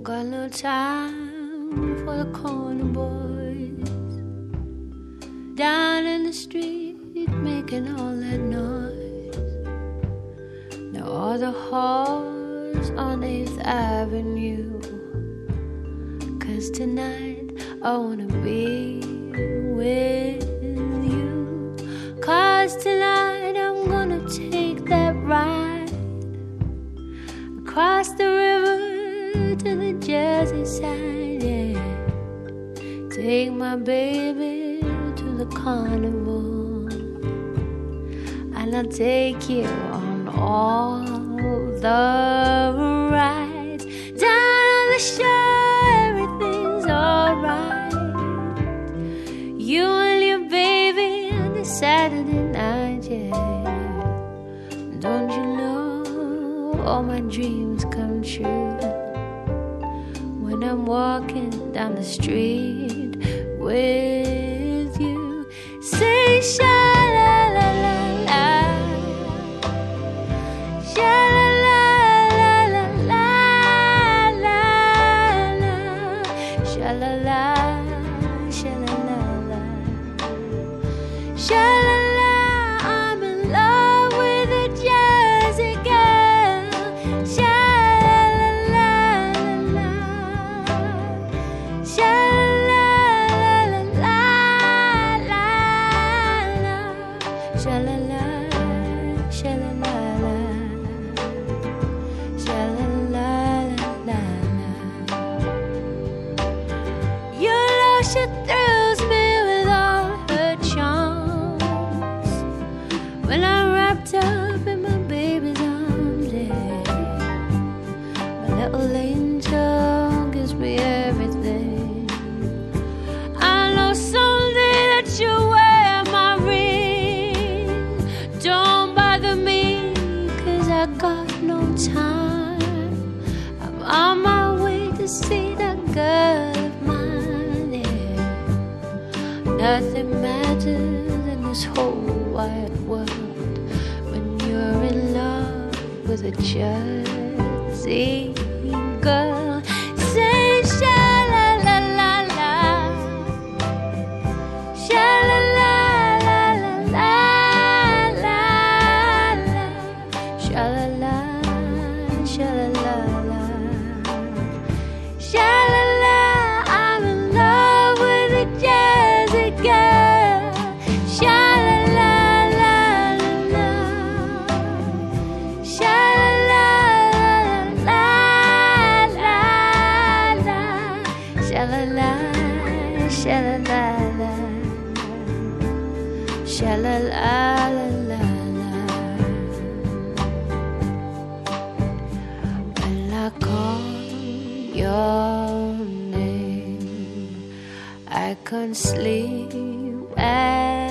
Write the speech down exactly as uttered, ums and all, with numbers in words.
got no time for the corner boys down in the street making all that noise. No other horse on eighth Avenue, 'cause tonight I wanna be with you. 'Cause tonight I'm gonna take that ride across the river to the Jersey side, yeah. Take my baby to the carnival, and I'll take you on all the rides. Down on the shore, everything's alright. You and your baby on the Saturday night, yeah. Don't you know all my dreams come true when I'm walking down the street with you? Say sha la la la la, sha la la la la la la, sha la la, sha la la la, sha la la. I'm in love with a Jersey girl. Sha la la la la, sha la la la la la, sha la la, sha la la la, sha la la la la. Your love, she thrills me with all her charms when I'm wrapped up in my baby's arms, yeah. My little angel gives me everything. I know someday that you'll wear my ring. Don't bother me, 'cause I got no time. I'm on my way to see that girl of mine, yeah. Nothing matters in this whole wide world when you're in love with a Jersey girl. Say sha la la la la, sha la la la la la la, sha la la, sha la la la, sha la la. I'm in love with a Jersey girl. Sha la la la la, sha la la la la, sha la la, sha la la la, sha la la la la la. When I call your name, I can't sleep at